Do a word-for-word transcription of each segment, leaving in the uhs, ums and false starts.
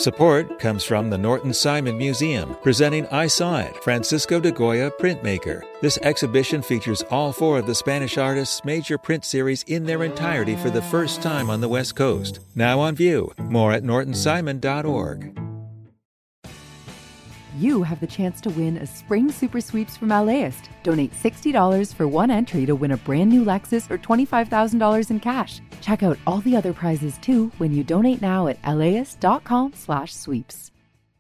Support comes from the Norton Simon Museum, presenting I Saw It, Francisco de Goya Printmaker. This exhibition features all four of the Spanish artist's major print series in their entirety for the first time on the West Coast. Now on view. More at norton simon dot org. You have the chance to win a Spring Super Sweeps from LAist. Donate sixty dollars for one entry to win a brand new Lexus or twenty-five thousand dollars in cash. Check out all the other prizes too when you donate now at laist.com slash sweeps.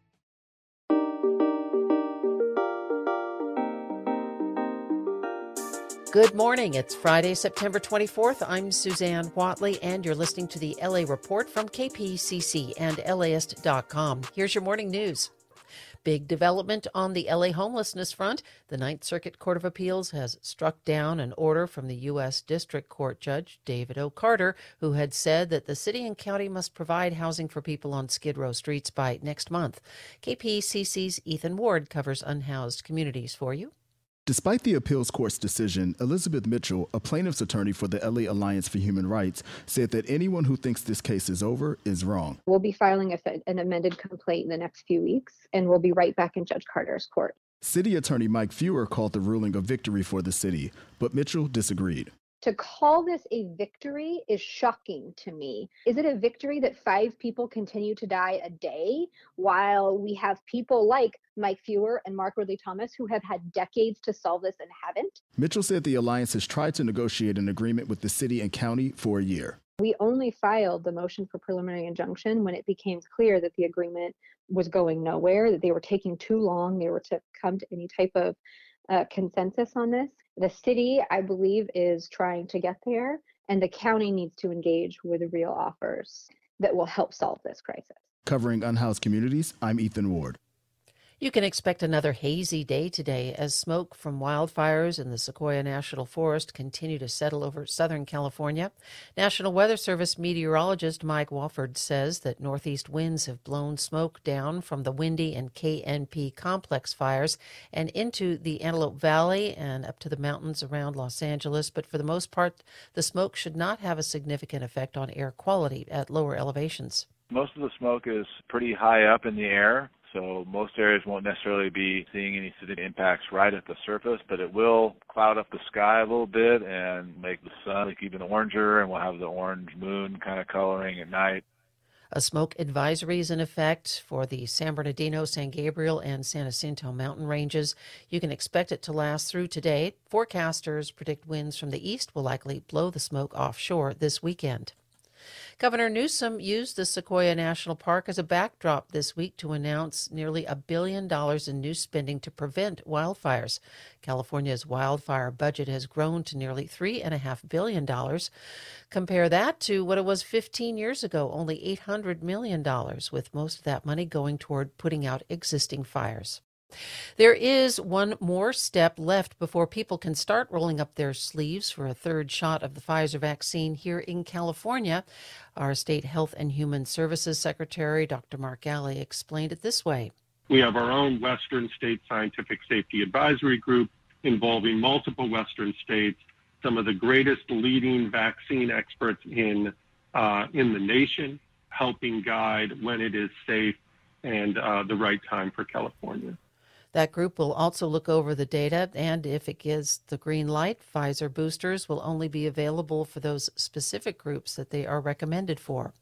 Good morning. It's Friday, September twenty-fourth. I'm Suzanne Watley, and you're listening to the L A Report from K P C C and laist dot com. Here's your morning news. Big development on the L A homelessness front. The Ninth Circuit Court of Appeals has struck down an order from the U S District Court Judge David O. Carter, who had said that the city and county must provide housing for people on Skid Row streets by next month. K P C C's Ethan Ward covers unhoused communities for you. Despite the appeals court's decision, Elizabeth Mitchell, a plaintiff's attorney for the L A Alliance for Human Rights, said that anyone who thinks this case is over is wrong. We'll be filing a, an amended complaint in the next few weeks, and we'll be right back in Judge Carter's court. City Attorney Mike Feuer called the ruling a victory for the city, but Mitchell disagreed. To call this a victory is shocking to me. Is it a victory that five people continue to die a day while we have people like Mike Feuer and Mark Ridley Thomas who have had decades to solve this and haven't? Mitchell said the alliance has tried to negotiate an agreement with the city and county for a year. We only filed the motion for preliminary injunction when it became clear that the agreement was going nowhere, that they were taking too long, they were to come to any type of uh, consensus on this. The city, I believe, is trying to get there, and the county needs to engage with real offers that will help solve this crisis. Covering unhoused communities, I'm Ethan Ward. You can expect another hazy day today as smoke from wildfires in the Sequoia National Forest continue to settle over Southern California. National Weather Service meteorologist Mike Wofford says that northeast winds have blown smoke down from the Windy and K N P complex fires and into the Antelope Valley and up to the mountains around Los Angeles. But for the most part, the smoke should not have a significant effect on air quality at lower elevations. Most of the smoke is pretty high up in the air. So most areas won't necessarily be seeing any significant impacts right at the surface, but it will cloud up the sky a little bit and make the sun look even oranger, and we'll have the orange moon kind of coloring at night. A smoke advisory is in effect for the San Bernardino, San Gabriel, and San Jacinto mountain ranges. You can expect it to last through today. Forecasters predict winds from the east will likely blow the smoke offshore this weekend. Governor Newsom used the Sequoia National Park as a backdrop this week to announce nearly a billion dollars in new spending to prevent wildfires. California's wildfire budget has grown to nearly three point five billion dollars. Compare that to what it was fifteen years ago, only eight hundred million dollars, with most of that money going toward putting out existing fires. There is one more step left before people can start rolling up their sleeves for a third shot of the Pfizer vaccine here in California. Our State Health and Human Services Secretary, Doctor Mark Ghaly, explained it this way. We have our own Western State Scientific Safety Advisory Group involving multiple Western states, some of the greatest leading vaccine experts in uh, in the nation, helping guide when it is safe and uh, the right time for California. That group will also look over the data, and if it gives the green light, Pfizer boosters will only be available for those specific groups that they are recommended for.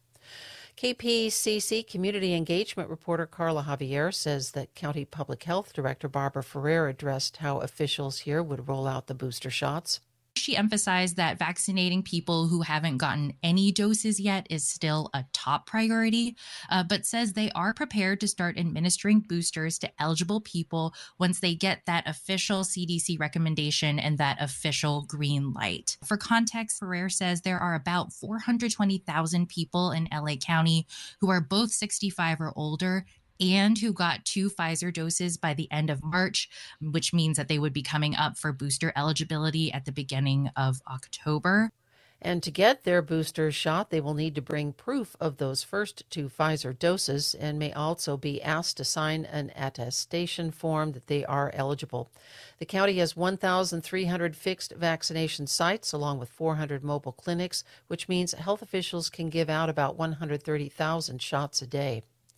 K P C C community engagement reporter Carla Javier says that County Public Health Director Barbara Ferrer addressed how officials here would roll out the booster shots. She emphasized that vaccinating people who haven't gotten any doses yet is still a top priority, uh, but says they are prepared to start administering boosters to eligible people once they get that official C D C recommendation and that official green light. For context, Ferrer says there are about four hundred twenty thousand people in L A County who are both sixty-five or older and who got two Pfizer doses by the end of March, which means that they would be coming up for booster eligibility at the beginning of October. And to get their booster shot, they will need to bring proof of those first two Pfizer doses and may also be asked to sign an attestation form that they are eligible. The county has one thousand three hundred fixed vaccination sites along with four hundred mobile clinics, which means health officials can give out about one hundred thirty thousand shots a day.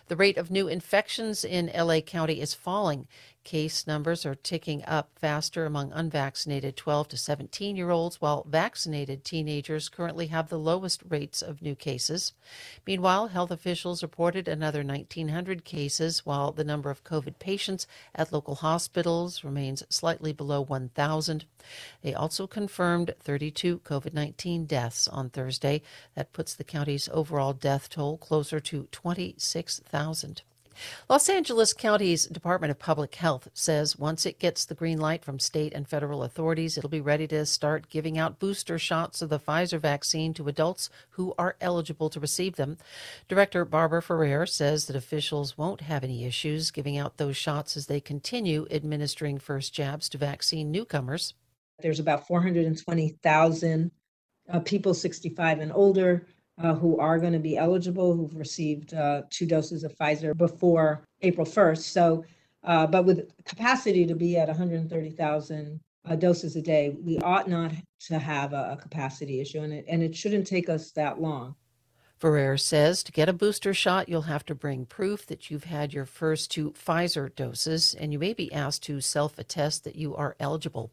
The rate of new infections in L A County is falling. Case numbers are ticking up faster among unvaccinated twelve to seventeen-year-olds, while vaccinated teenagers currently have the lowest rates of new cases. Meanwhile, health officials reported another nineteen hundred cases, while the number of COVID patients at local hospitals remains slightly below one thousand. They also confirmed thirty-two COVID nineteen deaths on Thursday. That puts the county's overall death toll closer to twenty-six thousand. Los Angeles County's Department of Public Health says once it gets the green light from state and federal authorities, it'll be ready to start giving out booster shots of the Pfizer vaccine to adults who are eligible to receive them. Director Barbara Ferrer says that officials won't have any issues giving out those shots as they continue administering first jabs to vaccine newcomers. There's about four hundred twenty thousand uh, people sixty-five and older Uh, who are going to be eligible, who've received uh, two doses of Pfizer before April first. So, uh, but with capacity to be at one hundred thirty thousand uh, doses a day, we ought not to have a, a capacity issue, and it, and it shouldn't take us that long. Ferrer says to get a booster shot, you'll have to bring proof that you've had your first two Pfizer doses, and you may be asked to self-attest that you are eligible.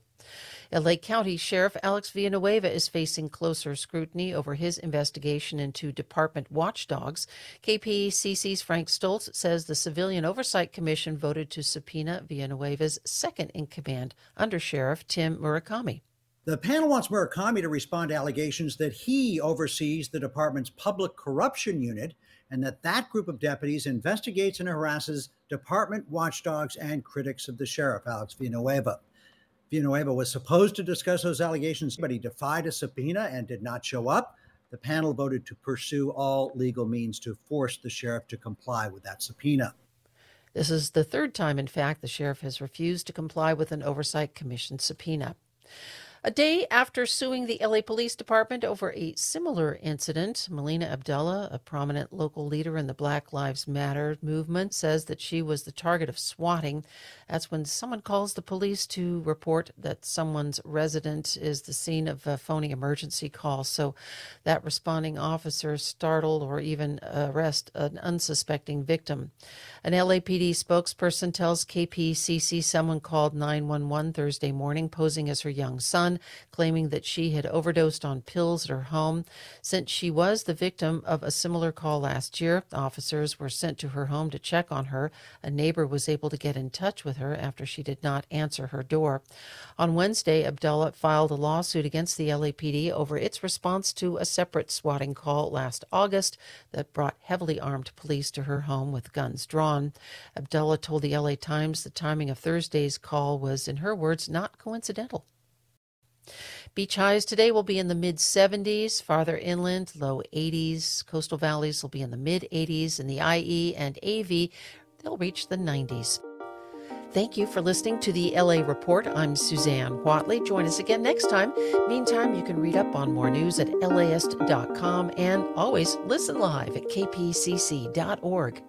L A County Sheriff Alex Villanueva is facing closer scrutiny over his investigation into department watchdogs. K P C C's Frank Stoltz says the Civilian Oversight Commission voted to subpoena Villanueva's second-in-command, Under Sheriff Tim Murakami. The panel wants Murakami to respond to allegations that he oversees the department's public corruption unit and that that group of deputies investigates and harasses department watchdogs and critics of the sheriff, Alex Villanueva. Villanueva was supposed to discuss those allegations, but he defied a subpoena and did not show up. The panel voted to pursue all legal means to force the sheriff to comply with that subpoena. This is the third time, in fact, the sheriff has refused to comply with an Oversight Commission subpoena. A day after suing the L A Police Department over a similar incident, Melina Abdullah, a prominent local leader in the Black Lives Matter movement, says that she was the target of swatting. That's when someone calls the police to report that someone's resident is the scene of a phony emergency call. So that responding officer startled or even arrest an unsuspecting victim. An L A P D spokesperson tells K P C C someone called nine one one Thursday morning posing as her young son, claiming that she had overdosed on pills at her home. Since she was the victim of a similar call last year, officers were sent to her home to check on her. A neighbor was able to get in touch with her after she did not answer her door. On Wednesday, Abdullah filed a lawsuit against the L A P D over its response to a separate swatting call last August that brought heavily armed police to her home with guns drawn. Abdullah told the L A Times the timing of Thursday's call was, in her words, not coincidental. Beach highs today will be in the mid seventies. Farther inland, low eighties. Coastal valleys will be in the mid eighties. In the I E and A V, they'll reach the nineties. Thank you for listening to the L A Report. I'm Suzanne Whatley. Join us again next time. Meantime, you can read up on more news at L A ist dot com and always listen live at K P C C dot org.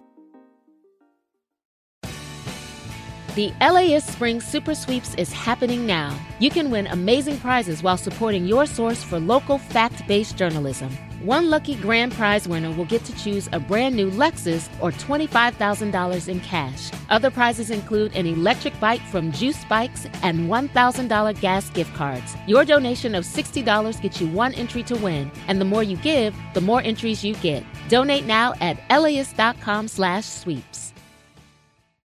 The LAist Spring Super Sweeps is happening now. You can win amazing prizes while supporting your source for local fact-based journalism. One lucky grand prize winner will get to choose a brand new Lexus or twenty-five thousand dollars in cash. Other prizes include an electric bike from Juice Bikes and one thousand dollars gas gift cards. Your donation of sixty dollars gets you one entry to win, and the more you give, the more entries you get. Donate now at L A ist dot com slash sweeps.